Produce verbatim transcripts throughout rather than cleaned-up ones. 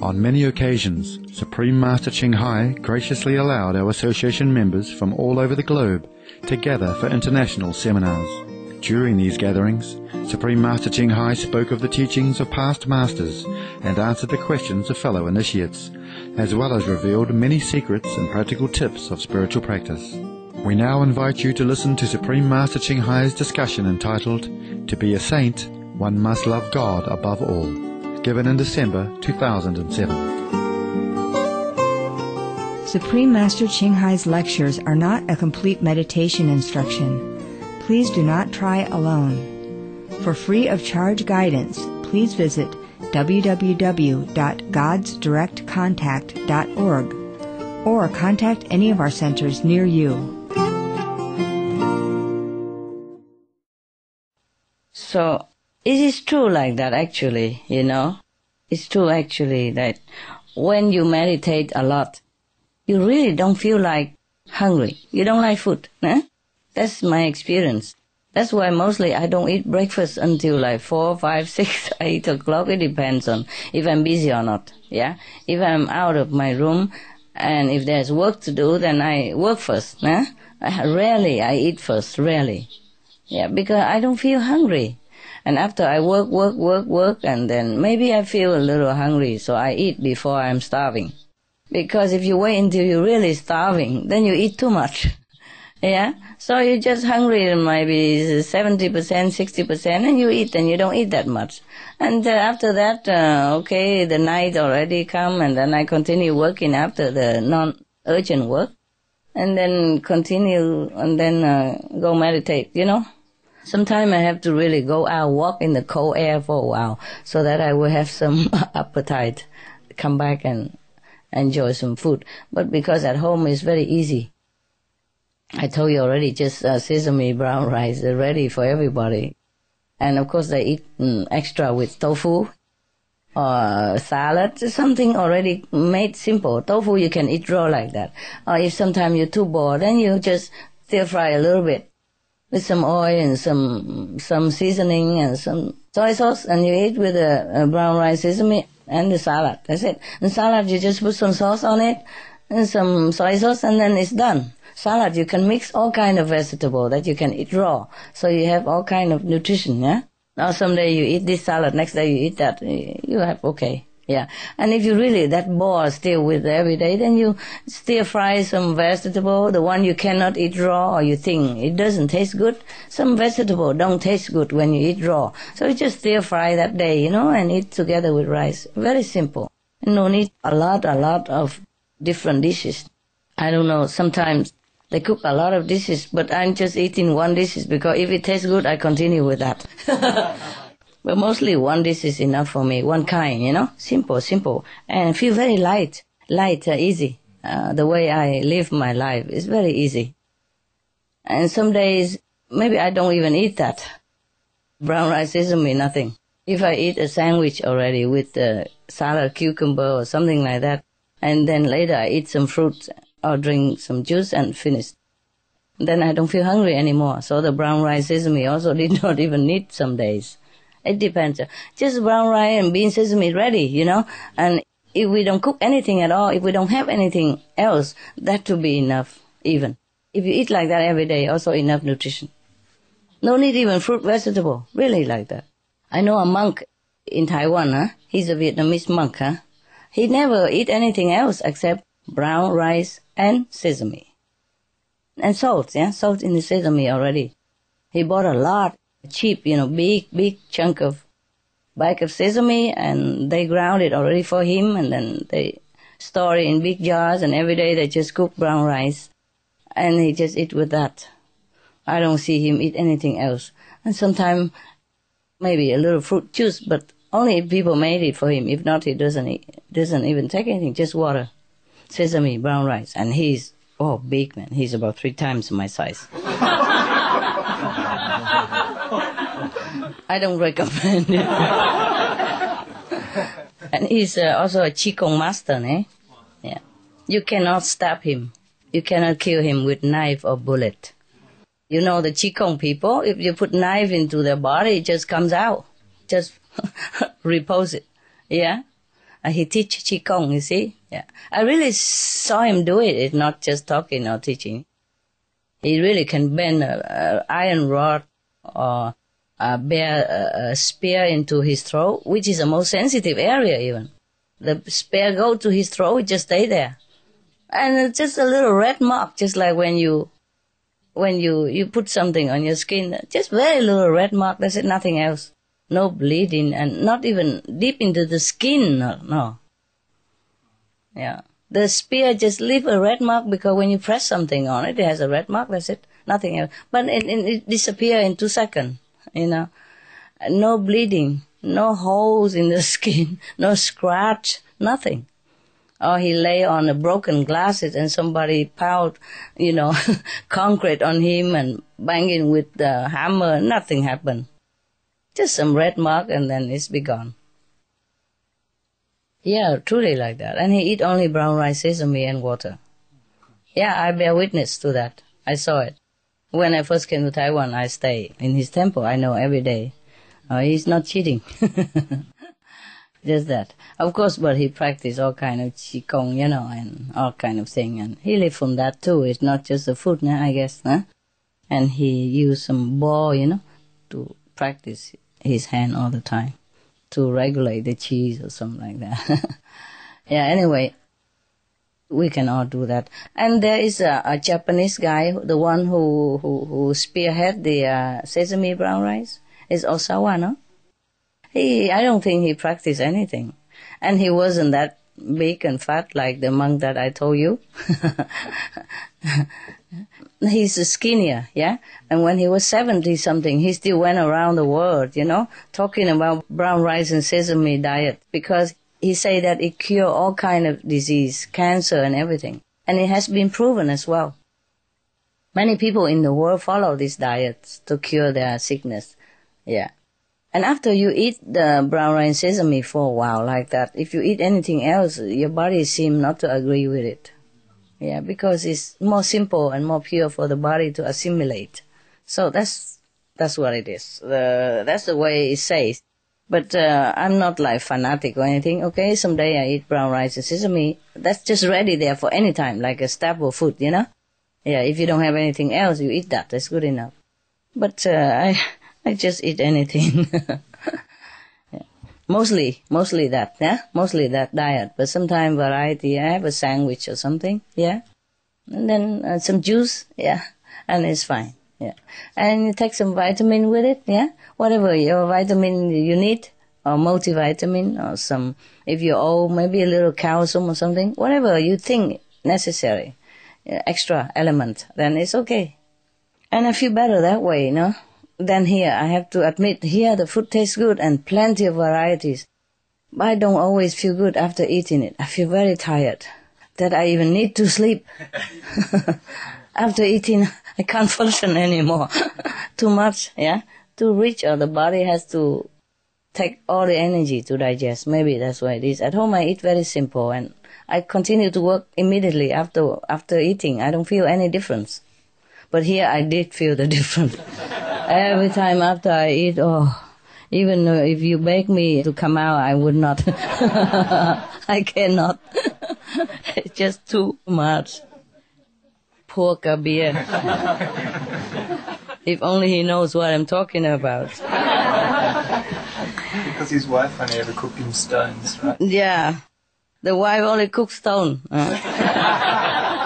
On many occasions, Supreme Master Ching Hai graciously allowed our association members from all over the globe to gather for international seminars. During these gatherings, Supreme Master Ching Hai spoke of the teachings of past masters and answered the questions of fellow initiates, as well as revealed many secrets and practical tips of spiritual practice. We now invite you to listen to Supreme Master Ching Hai's discussion entitled, "To be a Saint, One Must Love God Above All," given in December two thousand seven. Supreme Master Ching Hai's lectures are not a complete meditation instruction. Please do not try alone. For free of charge guidance, please visit w w w dot gods direct contact dot org or contact any of our centers near you. So, it is true like that actually, you know. It's true actually that when you meditate a lot, you really don't feel like hungry. You don't like food. Eh? That's my experience. That's why mostly I don't eat breakfast until like four, five, six, eight o'clock. It depends on if I'm busy or not. Yeah. If I'm out of my room and if there's work to do, then I work first. Eh? Rarely I eat first. Rarely. Yeah, because I don't feel hungry. And after I work, work, work, work, and then maybe I feel a little hungry, so I eat before I'm starving. Because if you wait until you're really starving, then you eat too much. Yeah? So you're just hungry maybe seventy percent, sixty percent, and you eat, and you don't eat that much. And uh, after that, uh, okay, the night already come, and then I continue working after the non-urgent work, and then continue, and then uh, go meditate, you know? Sometimes I have to really go out, walk in the cold air for a while, so that I will have some appetite, come back and enjoy some food. But because at home it's very easy. I told you already, just uh, sesame brown rice is ready for everybody. And of course they eat mm, extra with tofu or salad, something already made simple. Tofu you can eat raw like that. Or if sometimes you're too bored, then you just stir fry a little bit with some oil and some some seasoning and some soy sauce, and you eat with a, a brown rice, sesame, and the salad. That's it. And salad, you just put some sauce on it and some soy sauce, and then it's done. Salad, you can mix all kind of vegetable that you can eat raw, so you have all kind of nutrition. Yeah. Now someday you eat this salad, next day you eat that. You have okay. Yeah. And if you really that bored still with every day, then you stir fry some vegetable, the one you cannot eat raw or you think it doesn't taste good. Some vegetable don't taste good when you eat raw. So you just stir fry that day, you know, and eat together with rice. Very simple. No need a lot, a lot of different dishes. I don't know, sometimes they cook a lot of dishes, but I'm just eating one dish because if it tastes good, I continue with that. But mostly one dish is enough for me, one kind, you know, simple, simple, and feel very light, light, uh, easy. Uh, the way I live my life is very easy. And some days, maybe I don't even eat that. Brown rice, sesame, nothing. If I eat a sandwich already with uh, salad, cucumber, or something like that, and then later I eat some fruit or drink some juice and finish, then I don't feel hungry anymore. So the brown rice, sesame also did not even need some days. It depends. Just brown rice and bean sesame ready, you know. And if we don't cook anything at all, if we don't have anything else, that will be enough even. If you eat like that every day, also enough nutrition. No need even fruit, vegetable, really like that. I know a monk in Taiwan, huh? He's a Vietnamese monk, huh? He never eat anything else except brown rice and sesame. And salt, yeah, salt in the sesame already. He bought a lot. Cheap, you know, big, big chunk of bag of sesame, and they ground it already for him, and then they store it in big jars, and every day they just cook brown rice, and he just eat with that. I don't see him eat anything else. And sometimes maybe a little fruit juice, but only if people made it for him. If not, he doesn't eat, doesn't even take anything, just water, sesame, brown rice, and he's, oh, big man. He's about three times my size. I don't recommend it. And he's uh, also a Qigong master, eh? Yeah. You cannot stab him. You cannot kill him with knife or bullet. You know the Qigong people, if you put knife into their body, it just comes out. Just repose it. Yeah? Uh, he teach Qigong, you see. Yeah, I really saw him do it. It's not just talking or teaching. He really can bend an iron rod or uh, bear a, a spear into his throat, which is the most sensitive area even. The spear go to his throat, it just stay there. And it's just a little red mark, just like when you when you, you put something on your skin, just very little red mark, that's it, nothing else. No bleeding, and not even deep into the skin, no. no. Yeah. The spear just leave a red mark because when you press something on it, it has a red mark, that's it, nothing else. But it, it, it disappears in two seconds, you know. No bleeding, no holes in the skin, no scratch, nothing. Or he lay on a broken glasses and somebody piled, you know, concrete on him and banging with the hammer, nothing happened. Just some red mark and then it's be gone. Yeah, truly like that. And he eat only brown rice, sesame and water. Yeah, I bear witness to that. I saw it. When I first came to Taiwan, I stay in his temple. I know every day. Uh, he's not cheating. Just that. Of course, but he practiced all kind of Qigong, you know, and all kind of thing. And he lived from that too. It's not just the food, I guess. Huh? And he used some ball, you know, to practice his hand all the time to regulate the cheese or something like that. Yeah, anyway, we can all do that. And there is a, a Japanese guy, the one who, who, who spearhead the uh, sesame brown rice, is Osawa, no? He, I don't think he practiced anything. And he wasn't that big and fat like the monk that I told you. He's skinnier, yeah? And when he was seventy-something, he still went around the world, you know, talking about brown rice and sesame diet, because he say that it cure all kind of disease, cancer and everything. And it has been proven as well. Many people in the world follow this diet to cure their sickness, yeah. And after you eat the brown rice sesame for a while like that, if you eat anything else, your body seems not to agree with it. Yeah, because it's more simple and more pure for the body to assimilate. So that's that's what it is. The, that's the way it says. But uh, I'm not like fanatic or anything. Okay, someday I eat brown rice and sesame. That's just ready there for any time, like a staple food, you know? Yeah, if you don't have anything else, you eat that. That's good enough. But uh, I... I just eat anything. Yeah. Mostly, mostly that, yeah? Mostly that diet. But sometimes variety, I have a sandwich or something, yeah? And then uh, some juice, yeah? And it's fine, yeah? And you take some vitamin with it, yeah? Whatever your vitamin you need, or multivitamin, or some, if you're old, maybe a little calcium or something, whatever you think necessary, yeah, extra element, then it's okay. And I feel better that way, you know? Then here, I have to admit, here the food tastes good and plenty of varieties. But I don't always feel good after eating it. I feel very tired, that I even need to sleep. After eating, I can't function anymore. Too much, yeah? Too rich, or the body has to take all the energy to digest. Maybe that's why it is. At home, I eat very simple, and I continue to work immediately after after eating. I don't feel any difference. But here, I did feel the difference. Every time after I eat, oh, even if you beg me to come out, I would not. I cannot. It's just too much. Poor Kabir. If only he knows what I'm talking about. Because his wife only ever cooked him stones, right? Yeah. The wife only cooks stone. Uh.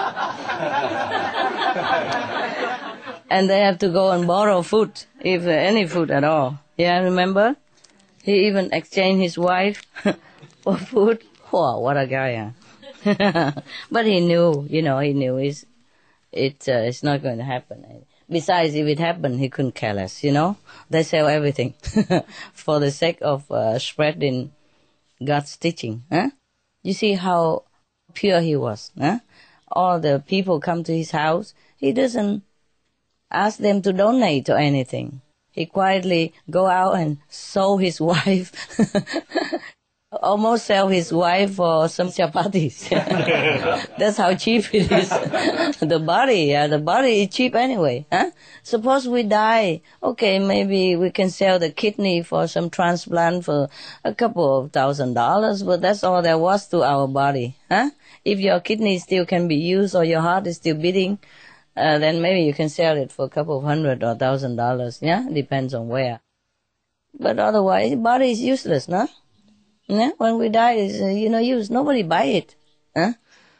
And they have to go and borrow food, if uh, any food at all. Yeah, remember? He even exchanged his wife for food. Wow, what a guy, huh? But he knew, you know, he knew it's, it, uh, it's not going to happen. Besides, if it happened, he couldn't care less, you know? They sell everything for the sake of uh, spreading God's teaching. Huh? You see how pure he was. Huh? All the people come to his house. He doesn't ask them to donate or anything. He quietly go out and sew his wife almost sell his wife for some chapatis. That's how cheap it is. The body, yeah, the body is cheap anyway. Huh? Suppose we die, okay, maybe we can sell the kidney for some transplant for a couple of thousand dollars, but that's all there was to our body. Huh? If your kidney still can be used or your heart is still beating, uh, then maybe you can sell it for a couple of hundred or thousand dollars. Yeah, depends on where. But otherwise, body is useless, no? Yeah? When we die, it's uh, you know use. Nobody buy it. Huh?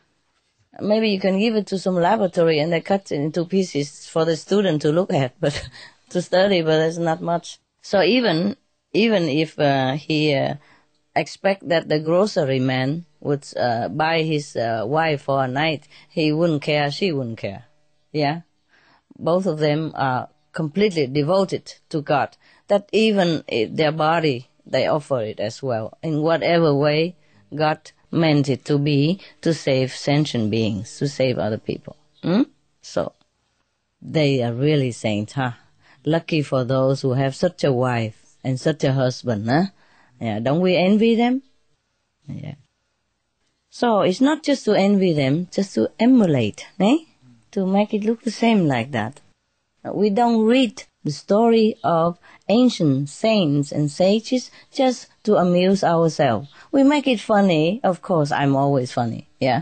Maybe you can give it to some laboratory and they cut it into pieces for the student to look at, but to study. But there's not much. So even even if uh, he uh, expect that the grocery man would uh, buy his uh, wife for a night, he wouldn't care. She wouldn't care. Yeah, both of them are completely devoted to God. That even their body, they offer it as well, in whatever way God meant it to be, to save sentient beings, to save other people. Hmm? So, they are really saints, huh? Lucky for those who have such a wife and such a husband, huh? Yeah, don't we envy them? Yeah. So, it's not just to envy them, just to emulate, eh? To make it look the same like that. We don't read the story of ancient saints and sages just to amuse ourselves. We make it funny. Of course, I'm always funny. Yeah.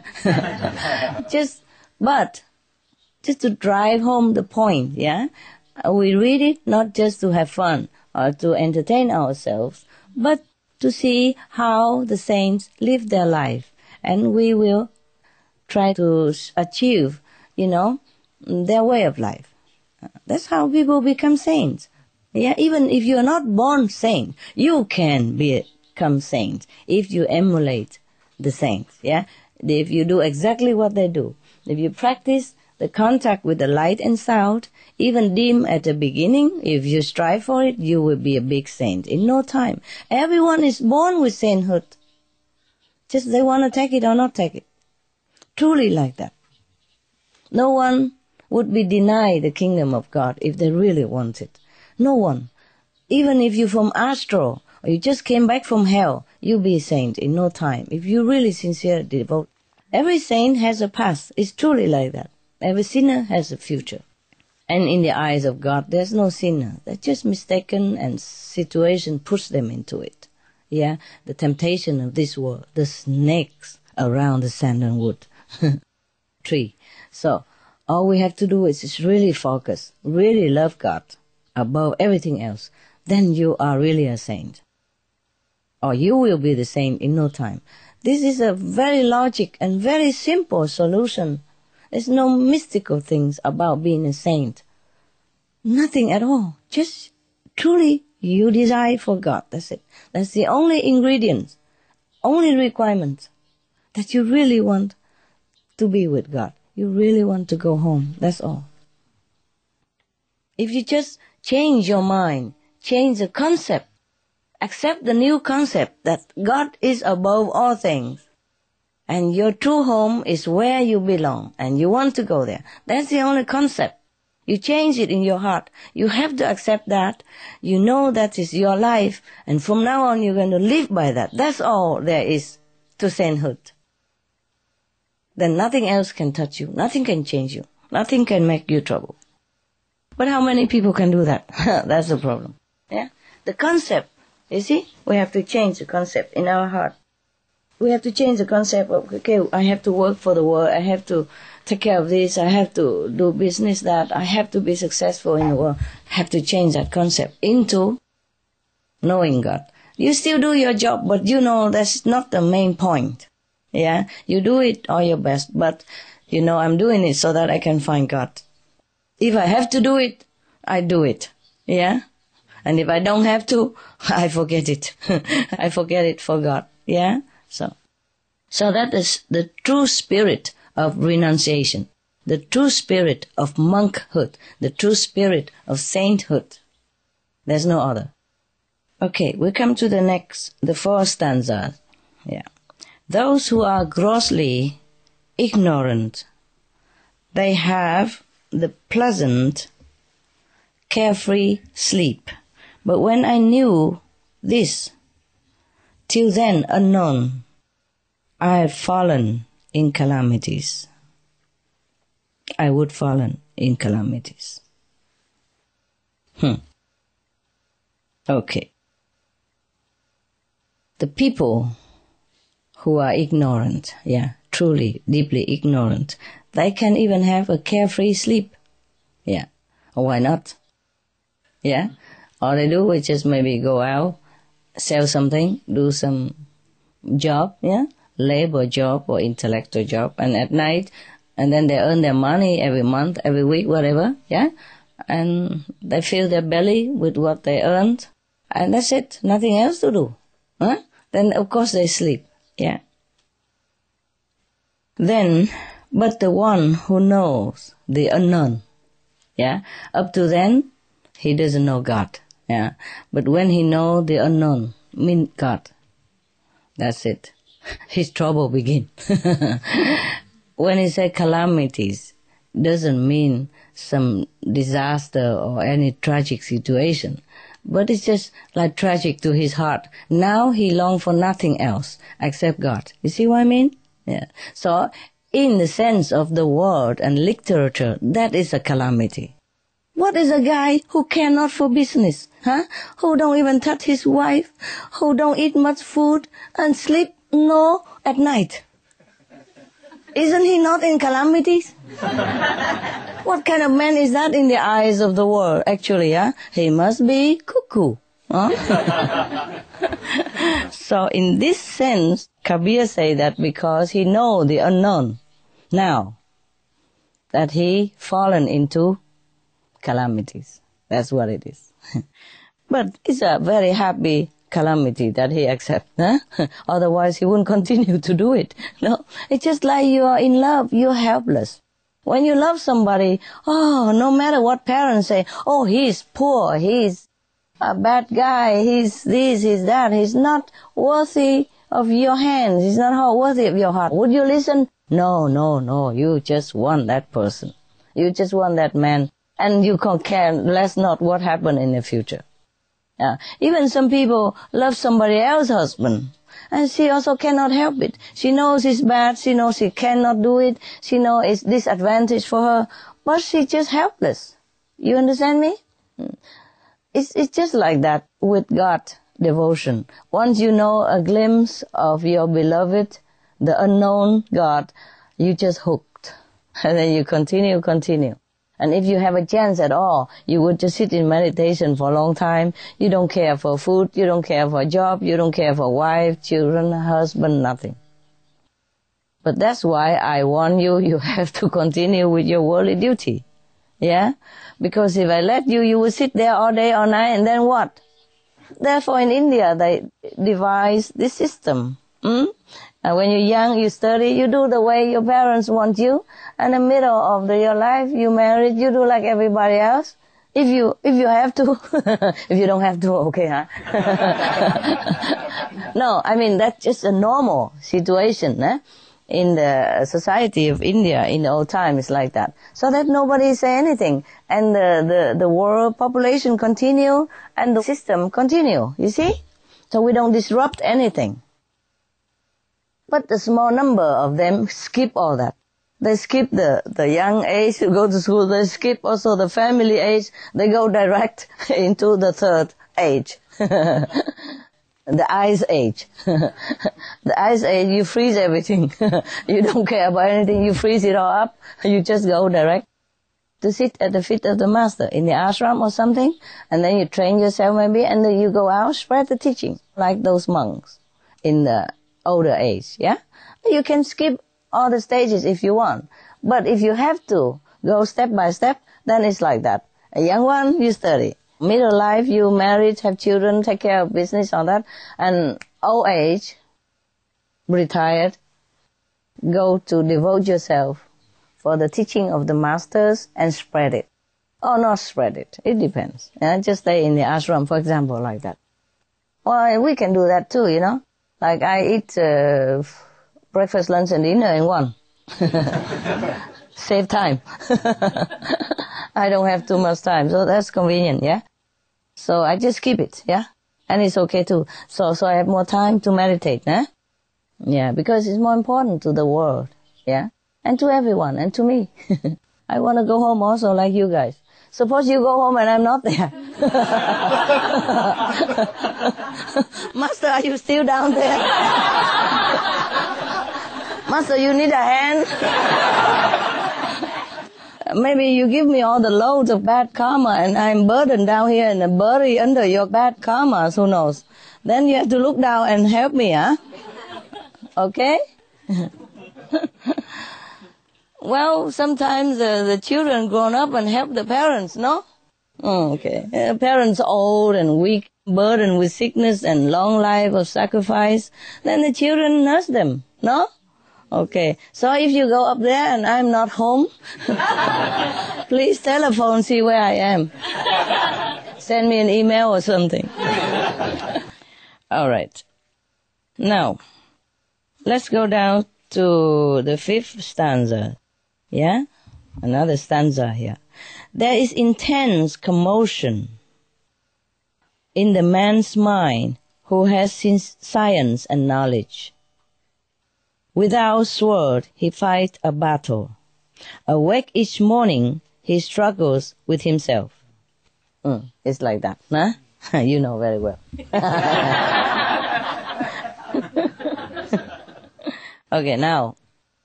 just, but just to drive home the point. Yeah. We read it not just to have fun or to entertain ourselves, but to see how the saints live their life, and we will try to achieve, you know, their way of life. That's how people become saints. Yeah, even if you are not born saint, you can become saint if you emulate the saints. Yeah, if you do exactly what they do, if you practice the contact with the light and sound, even dim at the beginning, if you strive for it, you will be a big saint in no time. Everyone is born with sainthood. Just they want to take it or not take it. Truly like that. No one would be denied the kingdom of God if they really want it. No one. Even if you're from Astro, or you just came back from hell, you'll be a saint in no time, if you really sincerely devote. Every saint has a past. It's truly like that. Every sinner has a future. And in the eyes of God, there's no sinner. They're just mistaken, and situation push them into it. Yeah, the temptation of this world, the snakes around the sandalwood tree. So, all we have to do is just really focus, really love God above everything else. Then you are really a saint. Or you will be the saint in no time. This is a very logic and very simple solution. There's no mystical things about being a saint. Nothing at all. Just truly you desire for God. That's it. That's the only ingredient, only requirement, that you really want to be with God. You really want to go home. That's all. If you just change your mind, change the concept, accept the new concept that God is above all things, and your true home is where you belong, and you want to go there. That's the only concept. You change it in your heart. You have to accept that. You know that is your life, and from now on you're going to live by that. That's all there is to sainthood. Then nothing else can touch you. Nothing can change you. Nothing can make you trouble. But how many people can do that? That's the problem. Yeah, the concept. You see, we have to change the concept in our heart. We have to change the concept of, okay, I have to work for the world. I have to take care of this. I have to do business that. I have to be successful in the world. I have to change that concept into knowing God. You still do your job, but you know that's not the main point. Yeah, you do it all your best, but you know I'm doing it so that I can find God. If I have to do it, I do it. Yeah, and if I don't have to, I forget it. I forget it for God. Yeah, so, so that is the true spirit of renunciation, the true spirit of monkhood, the true spirit of sainthood. There's no other. Okay, we come to the next, the fourth stanza. Yeah. Those who are grossly ignorant, they have the pleasant, carefree sleep. But when I knew this, Till then, unknown, I had fallen in calamities. I would fallen in calamities. Hmm. Okay. The people who are ignorant, yeah, truly, deeply ignorant, they can even have a carefree sleep. Yeah. Why not? Yeah. All they do is just maybe go out, sell something, do some job, yeah, labor job or intellectual job, and at night, and then they earn their money every month, every week, whatever, yeah, and they fill their belly with what they earned, and that's it, nothing else to do. Huh? Then of course they sleep, yeah. Then, but the one who knows the unknown, yeah, up to then, he doesn't know God, yeah, but when he knows the unknown, mean God, that's it. His trouble begin. When he said calamities, doesn't mean some disaster or any tragic situation, but it's just like tragic to his heart. Now he longs for nothing else except God. You see what I mean? Yeah. So, in the sense of the word and literature, that is a calamity. What is a guy who care not for business, huh? Who don't even touch his wife, who don't eat much food and sleep no at night? Isn't he not in calamities? What kind of man is that in the eyes of the world, actually, huh? He must be cuckoo, huh? So in this sense, Kabir say that because he know the unknown, now, that he fallen into calamities. That's what it is. But it's a very happy calamity that he accepts. Huh? Otherwise he wouldn't continue to do it. No, it's just like you are in love, you're helpless. When you love somebody, oh, no matter what parents say, oh, he's poor, he's a bad guy, he's this, he's that, he's not worthy of your hands, he's not worthy of your heart. Would you listen? No, no, no, you just want that person. You just want that man. And you can care less not what happened in the future. Uh, even some people love somebody else's husband, and she also cannot help it. She knows it's bad, she knows she cannot do it, she knows it's disadvantage for her, but she's just helpless. You understand me? It's, it's just like that with God devotion. Once you know a glimpse of your beloved, the unknown God, you just hooked. And then you continue, continue. And if you have a chance at all, you would just sit in meditation for a long time. You don't care for food, you don't care for a job, you don't care for wife, children, husband, nothing. But that's why I warn you, you have to continue with your worldly duty. Yeah? Because if I let you, you will sit there all day, all night, and then what? Therefore in India, they devise this system. Hmm? And when you're young, you study, you do the way your parents want you. And in the middle of the, your life, you married, you do like everybody else. If you, if you have to. If you don't have to, okay, huh? No, I mean, that's just a normal situation, eh? In the society of India in the old time, it's like that. So that nobody say anything. And the, the, the world population continue, and the system continue, you see? So we don't disrupt anything. But the small number of them skip all that. They skip the, the young age to go to school. They skip also the family age. They go direct into the third age. The ice age. The ice age, you freeze everything. You don't care about anything. You freeze it all up. You just go direct to sit at the feet of the master in the ashram or something. And then you train yourself maybe, and then you go out, spread the teaching, like those monks in the older age, yeah? You can skip all the stages if you want. But if you have to go step by step, then it's like that. A young one, you study. Middle life, you married, have children, take care of business, all that. And old age, retired, go to devote yourself for the teaching of the masters and spread it. Or not spread it. It depends. Yeah? Just stay in the ashram, for example, like that. Well, we can do that too, you know. Like I eat uh, breakfast, lunch and dinner in one. Save time. I don't have too much time, so that's convenient, yeah? So I just keep it, yeah? And it's okay too. So, so I have more time to meditate, eh? Yeah, because it's more important to the world, yeah? And to everyone, and to me. I want to go home also like you guys. Suppose you go home and I'm not there. Master, are you still down there? Master, you need a hand? Maybe you give me all the loads of bad karma and I'm burdened down here and buried under your bad karma, who knows? Then you have to look down and help me, huh? Okay? Well, sometimes uh, the children grown up and help the parents, no? Oh, okay. Uh, parents old and weak, burdened with sickness and long life of sacrifice. Then the children nurse them, no? Okay. So if you go up there and I'm not home, please telephone, see where I am. Send me an email or something. All right. Now, let's go down to the fifth stanza. Yeah? Another stanza here. There is intense commotion in the man's mind who has science and knowledge. Without sword he fights a battle. Awake each morning he struggles with himself. Mm, it's like that, huh? You know very well. Okay, now.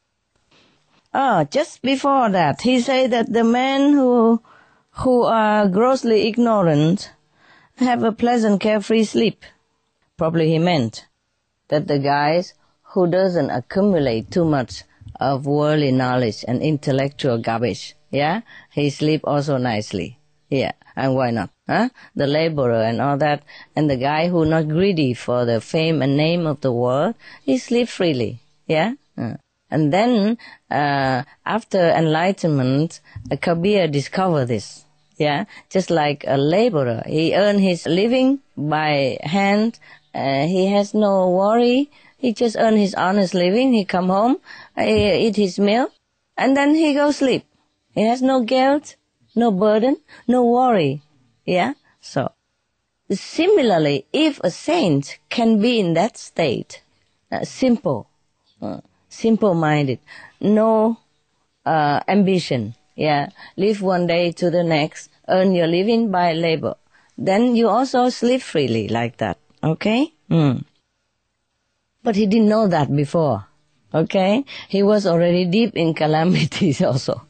Ah, just before that, he said that the men who who are grossly ignorant have a pleasant, carefree sleep. Probably he meant that the guys who doesn't accumulate too much of worldly knowledge and intellectual garbage, yeah, he sleep also nicely. Yeah, and why not? Huh? The laborer and all that, and the guy who not greedy for the fame and name of the world, he sleep freely. Yeah. Uh. And then, uh, after enlightenment, uh, Kabir discovered this, yeah, just like a laborer. He earned his living by hand, uh, he has no worry, he just earn his honest living, he come home, he eat his meal, and then he go sleep. He has no guilt, no burden, no worry, yeah, so. Similarly, if a saint can be in that state, uh, simple, uh, simple-minded, no uh, ambition, yeah, live one day to the next, earn your living by labor. Then you also sleep freely like that, okay? Mm. But he didn't know that before, okay? He was already deep in calamities also.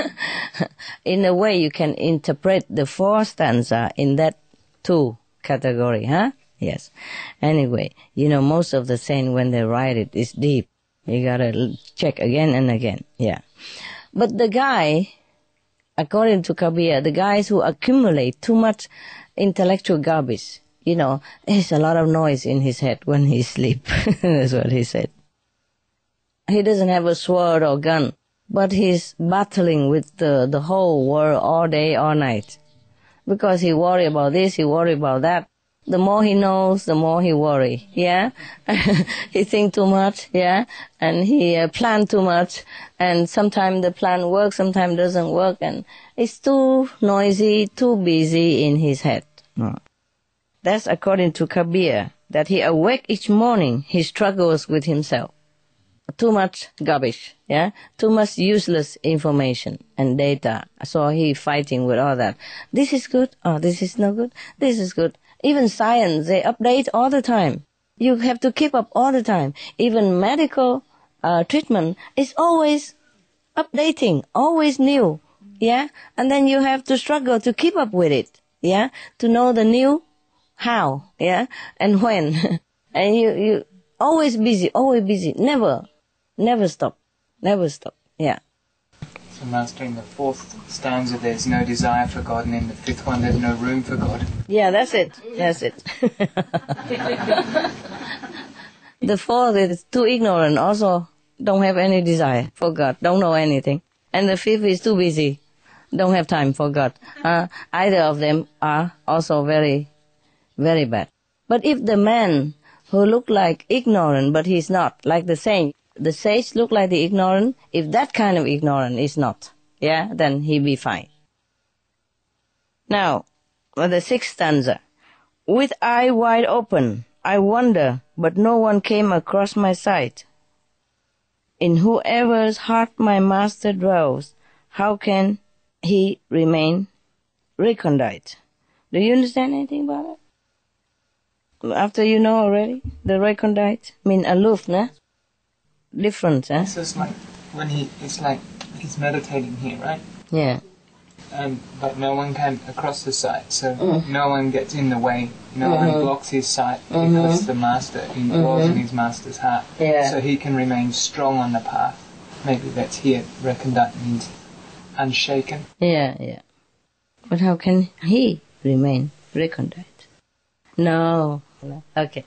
In a way, you can interpret the four stanza in that two category, huh? Yes. Anyway, you know, most of the saints, when they write it, is deep. You gotta check again and again, yeah. But the guy, according to Kabir, the guys who accumulate too much intellectual garbage, you know, there's a lot of noise in his head when he sleep. That's what he said. He doesn't have a sword or gun, but he's battling with the, the whole world all day, all night. Because he worry about this, he worry about that. The more he knows, the more he worry, yeah? He think too much, yeah? And he uh, plan too much, and sometimes the plan works, sometimes doesn't work, and it's too noisy, too busy in his head. No. That's according to Kabir, that he awake each morning, he struggles with himself. Too much garbage, yeah? Too much useless information and data. So he fighting with all that. This is good, oh, this is no good, this is good. Even science, they update all the time. You have to keep up all the time. Even medical uh, treatment is always updating, always new, yeah? And then you have to struggle to keep up with it, yeah? To know the new how, yeah? And when. And you, you always busy, always busy, never, never stop, never stop, yeah. So Master, in the fourth stanza there's no desire for God, and in the fifth one there's no room for God. Yeah, that's it, that's it. The fourth is too ignorant, also don't have any desire for God, don't know anything. And the fifth is too busy, don't have time for God. Uh, either of them are also very, very bad. But if the man who look like ignorant, but he's not, like the saint, the sage look like the ignorant, if that kind of ignorant is not, yeah, then he be fine. Now, for the sixth stanza, With eye wide open, I wonder, but no one came across my sight. In whoever's heart my master dwells, how can he remain recondite? Do you understand anything about it? After you know already, the recondite mean aloof, nah? Different, huh? It's just like when he, it's like he's meditating here, right? Yeah. And but no one can across the sight, so Mm. no one gets in the way, no Mhm. one blocks his sight Mhm. because the master indwells Mhm. in his master's heart, Yeah. so he can remain strong on the path. Maybe that's here. Recondite means unshaken. Yeah, yeah. But how can he remain recondite? No. no. Okay.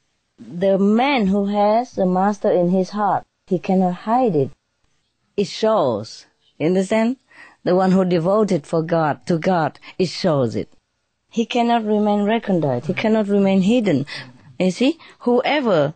The man who has the master in his heart, he cannot hide it. It shows. You understand? The one who devoted for God, to God, it shows it. He cannot remain recondite. He cannot remain hidden. You see, whoever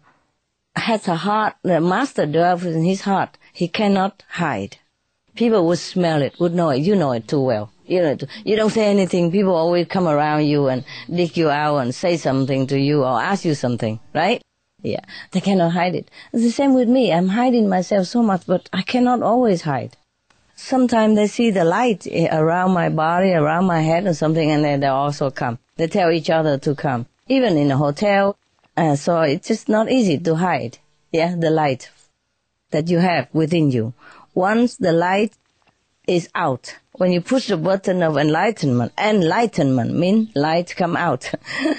has a heart, the master dwells in his heart, he cannot hide. People would smell it, would know it. You know it too well. You know it too. You don't say anything. People always come around you and dig you out and say something to you or ask you something, right? Yeah, they cannot hide it. It's the same with me. I'm hiding myself so much, but I cannot always hide. Sometimes they see the light around my body, around my head or something, and then they also come. They tell each other to come, even in a hotel. Uh, so it's just not easy to hide, yeah, the light that you have within you. Once the light is out, when you push the button of enlightenment, enlightenment means light come out.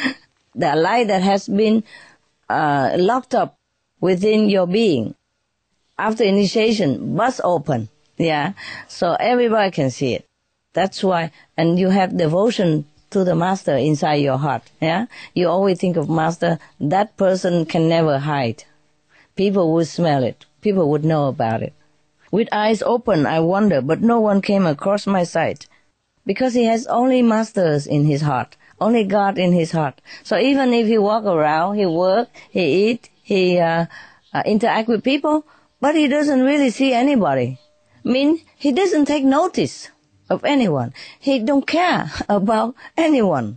The light that has been uh, locked up within your being, after initiation, bursts open. Yeah, so everybody can see it. That's why, and you have devotion to the master inside your heart. Yeah, you always think of master. That person can never hide. People would smell it. People would know about it. With eyes open, I wonder, but no one came across my sight, because he has only masters in his heart, only God in his heart. So even if he walk around, he work, he eat, he uh, uh, interact with people, but he doesn't really see anybody. Mean he doesn't take notice of anyone. He don't care about anyone.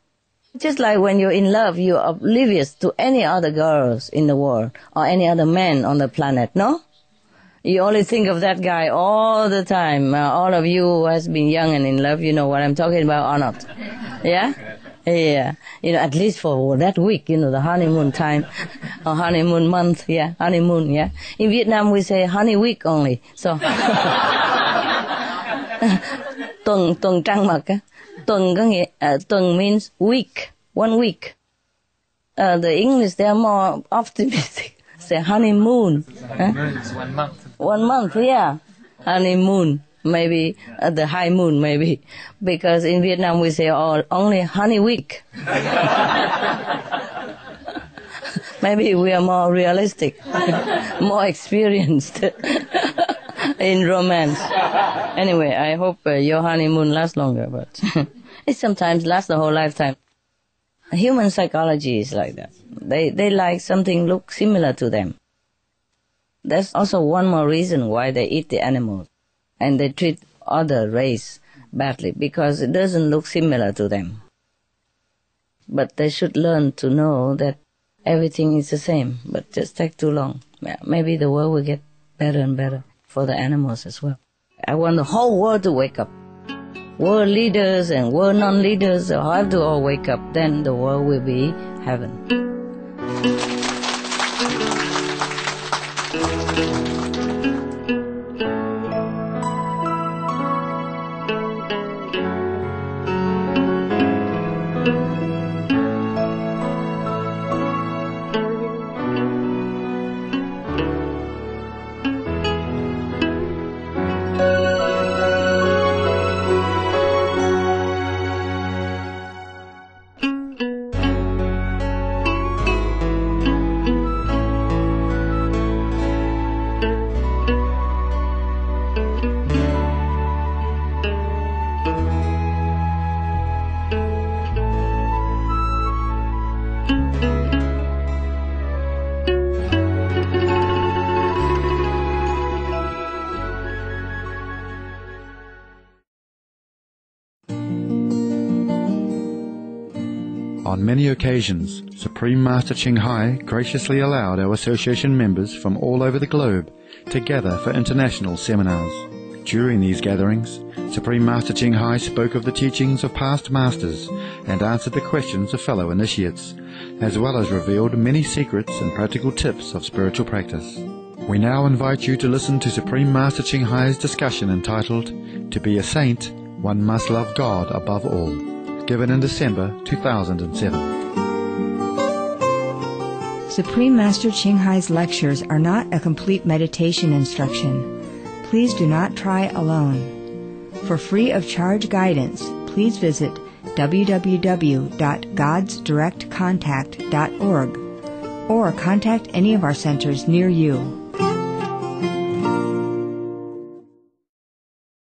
Just like when you're in love, you're oblivious to any other girls in the world or any other man on the planet, no? You only think of that guy all the time. Uh, all of you who has been young and in love, you know what I'm talking about or not? Yeah? Yeah. You know, at least for that week, you know, the honeymoon time or honeymoon month, yeah, honeymoon, yeah. In Vietnam, we say honey week only, so. tuần, tuần trăng mật á. Tuần có nghĩa, uh, tuần means week, one week. Uh, the English, they are more optimistic. Say honeymoon. Honeymoon is one month. One month, yeah. Honeymoon, maybe uh, the high moon, maybe. Because in Vietnam we say oh, only honey week. Maybe we are more realistic, more experienced in romance. Anyway, I hope uh, your honeymoon lasts longer, but it sometimes lasts the whole lifetime. Human psychology is like that. They they like something look similar to them. That's also one more reason why they eat the animals and they treat other race badly, because it doesn't look similar to them. But they should learn to know that everything is the same, but just take too long. Maybe the world will get better and better for the animals as well. I want the whole world to wake up. World leaders and world non-leaders have to all wake up. Then the world will be heaven. On many occasions, Supreme Master Ching Hai graciously allowed our association members from all over the globe to gather for international seminars. During these gatherings, Supreme Master Ching Hai spoke of the teachings of past masters and answered the questions of fellow initiates, as well as revealed many secrets and practical tips of spiritual practice. We now invite you to listen to Supreme Master Ching Hai's discussion entitled, "To be a Saint, One Must Love God Above All," given in December two thousand seven. Supreme Master Ching Hai's lectures are not a complete meditation instruction. Please do not try alone. For free of charge guidance, please visit w w w dot gods direct contact dot org or contact any of our centers near you.